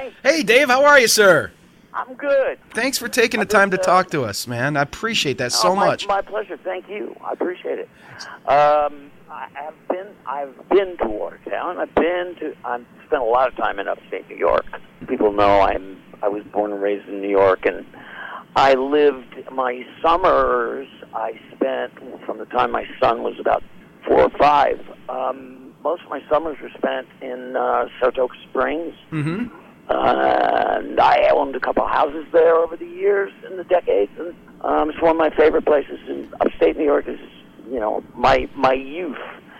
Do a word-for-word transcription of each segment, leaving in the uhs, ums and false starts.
Guy. Hey, Dave, how are you, sir? I'm good. Thanks for taking the I've time to been, uh, talk to us, man. I appreciate that oh, so my, much. My pleasure. Thank you. I appreciate it. Um, I have been. I've been to Watertown. I've been to. I've spent a lot of time in upstate New York. People know I'm. I was born and raised in New York, and I lived my summers. I spent from the time my son was about four or five. Um, most of my summers were spent in uh, Saratoga Springs. Mm-hmm. Uh, and I owned a couple houses there over the years, in the decades, and um, it's one of my favorite places in upstate New York. Is you know my my youth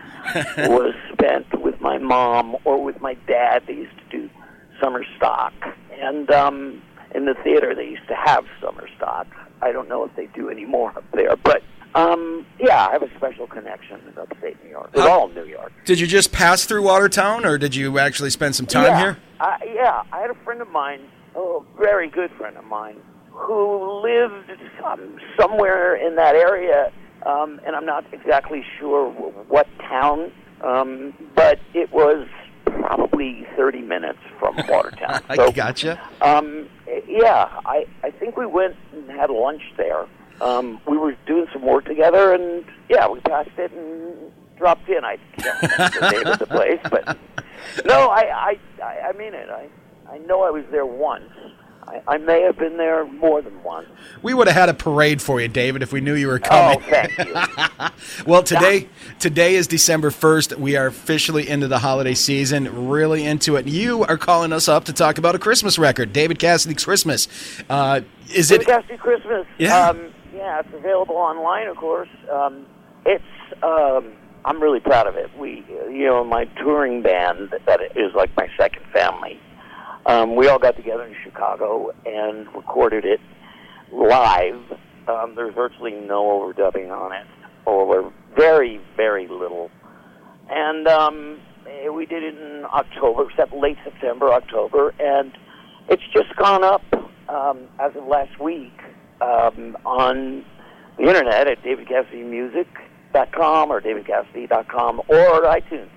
was spent with my mom or with my dad. They used to do summer stock, and um, in the theater they used to have summer stock. I don't know if they do anymore up there, but um, yeah, I have a special connection with upstate New York, with How- all New York. Did you just pass through Watertown, or did you actually spend some time yeah. here? Uh, yeah, I had a friend of mine, oh, a very good friend of mine, who lived um, somewhere in that area, um, and I'm not exactly sure w- what town, um, but it was probably thirty minutes from Watertown. I So, gotcha. um, yeah, I, I think we went and had lunch there. Um, we were doing some work together, and yeah, we passed it and dropped in. I can't remember the name of the place, but no, I, I, I I mean it. I, I know I was there once. I, I may have been there more than once. We would have had a parade for you, David, if we knew you were coming. Oh, thank you. Well, today today is December first. We are officially into the holiday season, really into it. You are calling us up to talk about a Christmas record, David Cassidy's Christmas. Uh, is it? David Cassidy Christmas. Yeah. Um, yeah, it's available online, of course. Um, it's. Um, I'm really proud of it. We, you know, my touring band that is like my second family. Um, we all got together in Chicago and recorded it live. Um, there's virtually no overdubbing on it, or very, very little. And um, we did it in October, except late September, October, and it's just gone up um, as of last week um, on the internet at david cassidy music dot com or david cassidy dot com or iTunes.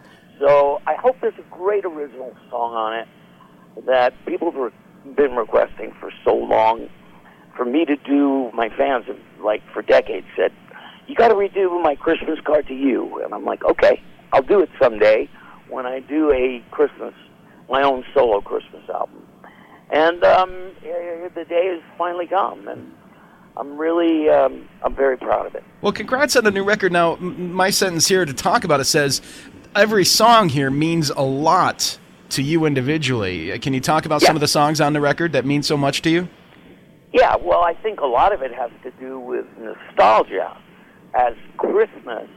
So I hope there's a great original song on it that people have been requesting for so long for me to do. My fans have, like, for decades said, you got to redo my Christmas card to you. And I'm like, okay, I'll do it someday when I do a Christmas, my own solo Christmas album. And um, the day has finally come, and I'm really, um, I'm very proud of it. Well, congrats on the new record. Now, m- my sentence here to talk about it says, every song here means a lot to you individually. Can you talk about Yeah. some of the songs on the record that mean so much to you? Yeah, well, I think a lot of it has to do with nostalgia. As Christmas,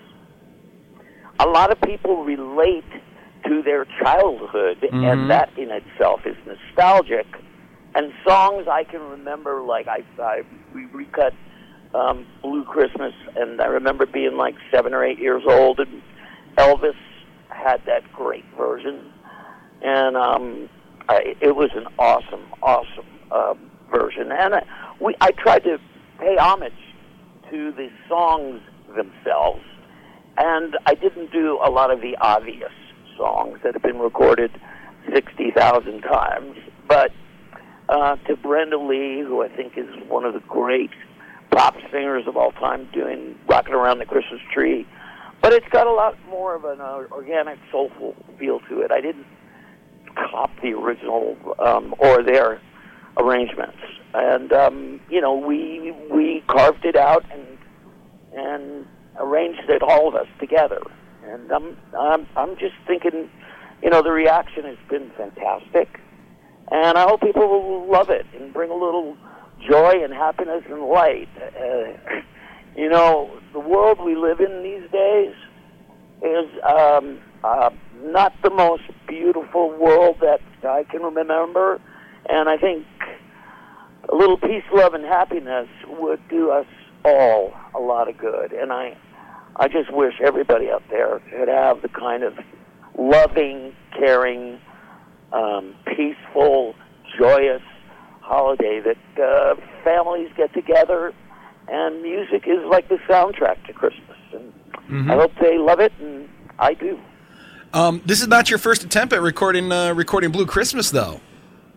a lot of people relate to their childhood, Mhm. and that in itself is nostalgic. And songs I can remember, like I, I we recut um, Blue Christmas, and I remember being like seven or eight years old, and Elvis had that great version, and um, I, it was an awesome, awesome uh, version. And I, we, I tried to pay homage to the songs themselves, and I didn't do a lot of the obvious songs that have been recorded sixty thousand times, but uh, to Brenda Lee, who I think is one of the great pop singers of all time, doing Rockin' Around the Christmas Tree, but it's got a lot more of an uh, organic, soulful feel to it. I didn't cop the original um, or their arrangements, and um, you know, we we carved it out and and arranged it, all of us together. And I'm I'm I'm just thinking, you know, the reaction has been fantastic, and I hope people will love it and bring a little joy and happiness and light. Uh, you know, the world we live in these days is um, uh, not the most beautiful world that I can remember, and I think a little peace, love, and happiness would do us all a lot of good. And I, I just wish everybody out there could have the kind of loving, caring, um, peaceful, joyous holiday that uh, families get together, and music is like the soundtrack to Christmas. And Mm-hmm. I hope they love it, and I do. Um, this is not your first attempt at recording uh, recording Blue Christmas, though.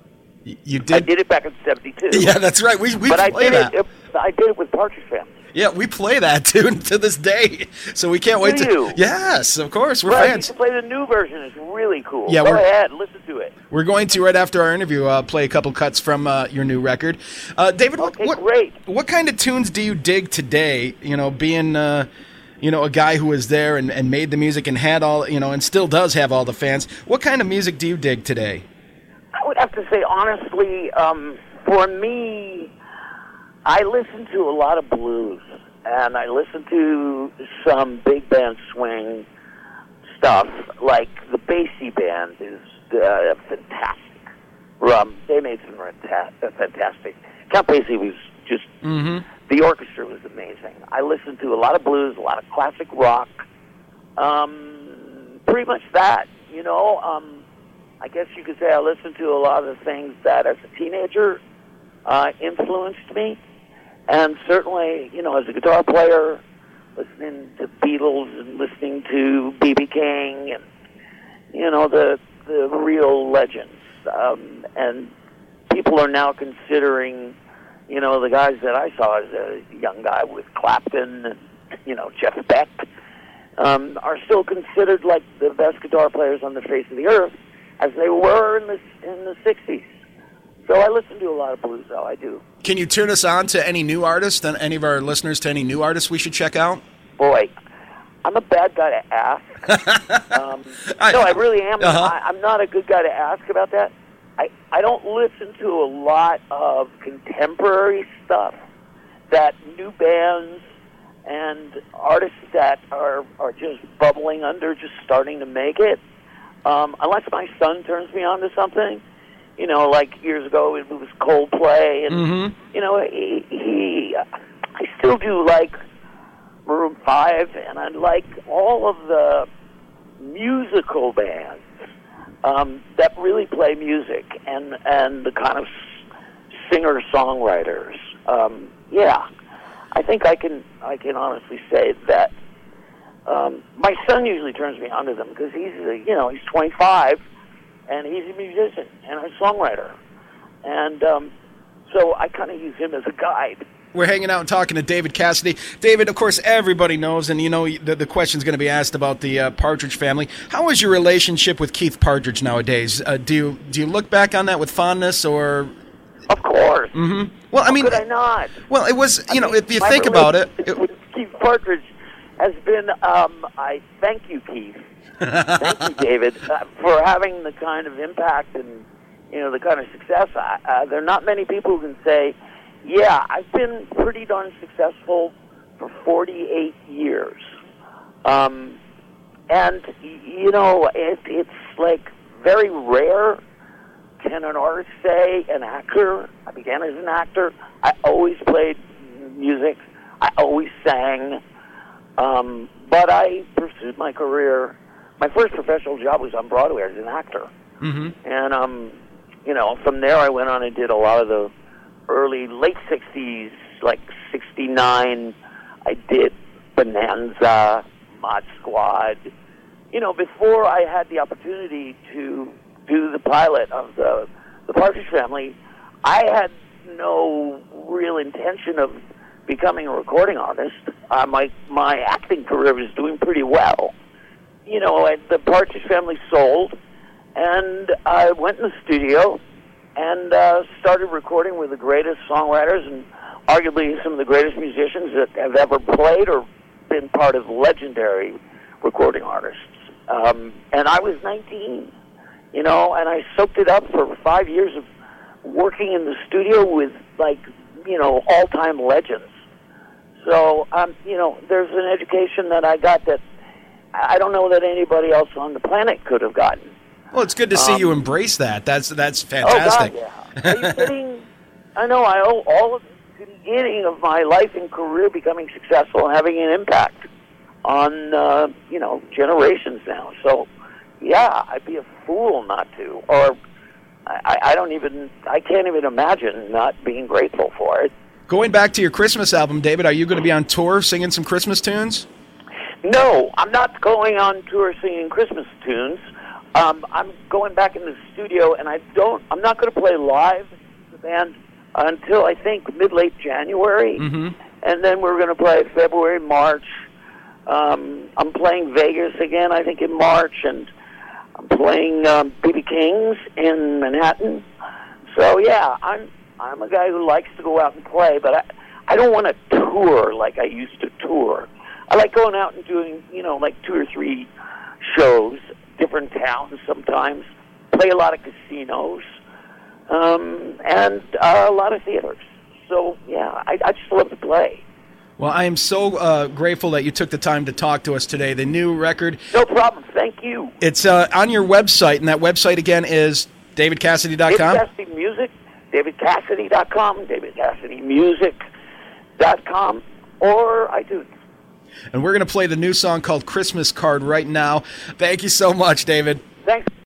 You did. I did it back in seventy-two. Yeah, that's right. We we but I play did that. it. I did it with Partridge Family. Yeah, we play that tune to this day. So we can't wait Do to. you? Yes, of course, we're Right, fans. you can play the new version. It's really cool. Yeah, Go we're- ahead, listen to it. We're going to right after our interview uh, play a couple cuts from uh, your new record. Uh, David, what, Okay, what great. what kind of tunes do you dig today? You know, being uh, you know a guy who was there and, and made the music and had all you know and still does have all the fans. What kind of music do you dig today? I would have to say, honestly, um, for me, I listen to a lot of blues, and I listen to some big band swing stuff, like the Basie Band is uh, fantastic. Um, they made some renta- uh, fantastic. Count Basie was just, Mm-hmm. the orchestra was amazing. I listen to a lot of blues, a lot of classic rock, um, pretty much that, you know. Um, I guess you could say I listened to a lot of the things that, as a teenager, uh, influenced me. And certainly, you know, as a guitar player, listening to Beatles and listening to B B King and, you know, the the real legends. Um, and people are now considering, you know, the guys that I saw as a young guy with Clapton and, you know, Jeff Beck, um, are still considered like the best guitar players on the face of the earth, as they were in the in the sixties. So I listen to a lot of blues, though. I do. Can you turn us on to any new artists? Then any of our listeners to any new artists we should check out? Boy, I'm a bad guy to ask. um, I- no, I really am. Uh-huh. I, I'm not a good guy to ask about that. I, I don't listen to a lot of contemporary stuff that new bands and artists that are, are just bubbling under, just starting to make it. Um, unless my son turns me on to something. You know, like years ago it was Coldplay, and Mm-hmm. you know, he, he. I still do like Maroon Five, and I like all of the musical bands um, that really play music, and and the kind of singer songwriters. Um, yeah, I think I can I can honestly say that um, my son usually turns me on to them because he's uh, you know he's twenty-five. And he's a musician and a songwriter. And um, so I kind of use him as a guide. We're hanging out and talking to David Cassidy. David, of course, everybody knows, and you know the, the question's going to be asked about the uh, Partridge Family. How is your relationship with Keith Partridge nowadays? Uh, do you do you look back on that with fondness, or? Of course. Mm-hmm. Well, I How mean, could I not? well, it was you I know mean, if you my think about it, relationship it with Keith Partridge has been, um, I thank you, Keith. Thank you, David, uh, for having the kind of impact and, you know, the kind of success. I, uh, there are not many people who can say, yeah, I've been pretty darn successful for forty-eight years. Um, and, y- you know, it, it's like very rare can an artist say, an actor. I began as an actor. I always played music. I always sang. Um, but I pursued my career. My first professional job was on Broadway as an actor. mm-hmm. And, um, you know, from there I went on and did a lot of the early, late sixties, like sixty-nine. I did Bonanza, Mod Squad. You know, before I had the opportunity to do the pilot of the, the Partridge Family, I had no real intention of becoming a recording artist. Uh, my, my acting career was doing pretty well. You know, and the Partridge Family sold, and I went in the studio and uh, started recording with the greatest songwriters and arguably some of the greatest musicians that have ever played or been part of legendary recording artists. Um, and I was nineteen, you know, and I soaked it up for five years of working in the studio with, like, you know, all-time legends. So, um, you know, there's an education that I got that I don't know that anybody else on the planet could have gotten. Well, it's good to see Um, you embrace that. That's that's fantastic. Oh, God, yeah. Are you kidding? I know I owe all of the beginning of my life and career becoming successful and having an impact on, uh, you know, generations now. So, yeah, I'd be a fool not to. Or I, I don't even, I can't even imagine not being grateful for it. Going back to your Christmas album, David, are you going to be on tour singing some Christmas tunes? No, I'm not going on tour singing Christmas tunes. um, I'm going back in the studio, and I don't. I'm not going to play live the band until I think mid late January, mm-hmm. and then we're going to play February, March. Um, I'm playing Vegas again, I think in March, and I'm playing um, B B King's in Manhattan. So yeah, I'm I'm a guy who likes to go out and play, but I I don't want to tour like I used to tour. I like going out and doing, you know, like two or three shows, different towns sometimes, play a lot of casinos, um, and uh, a lot of theaters. So, yeah, I, I just love to play. Well, I am so uh, grateful that you took the time to talk to us today. The new record. No problem. Thank you. It's uh, on your website, and that website again is david cassidy dot com? David Cassidy Music, david cassidy dot com, david cassidy music dot com, or iTunes. And we're going to play the new song called Christmas Card right now. Thank you so much, David. Thanks.